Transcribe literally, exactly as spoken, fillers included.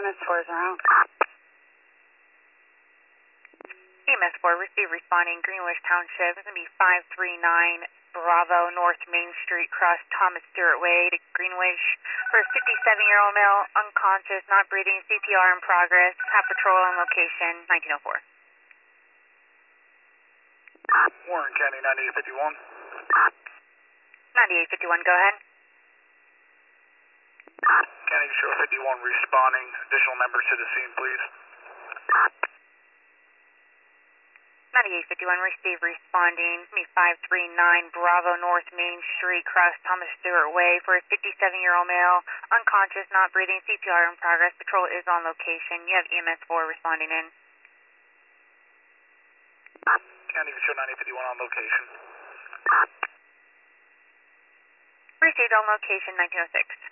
S four is around. E M S four, receive responding Greenwich Township. It's going to be five three nine Bravo North Main Street, cross Thomas Stewart Way to Greenwich for a fifty-seven-year-old male, unconscious, not breathing, C P R in progress. Have patrol on location, nineteen oh four. Warren County ninety-eight fifty-one. ninety-eight fifty-one, go ahead. County Shore fifty-one responding. Additional members to the scene, please. ninety-eight fifty-one, receive responding. Me five three nine Bravo North Main Street, cross Thomas Stewart Way for a fifty-seven-year-old male, unconscious, not breathing, C P R in progress. Patrol is on location. You have E M S four responding in. County Shore ninety fifty-one on location. Received on location, nineteen oh six.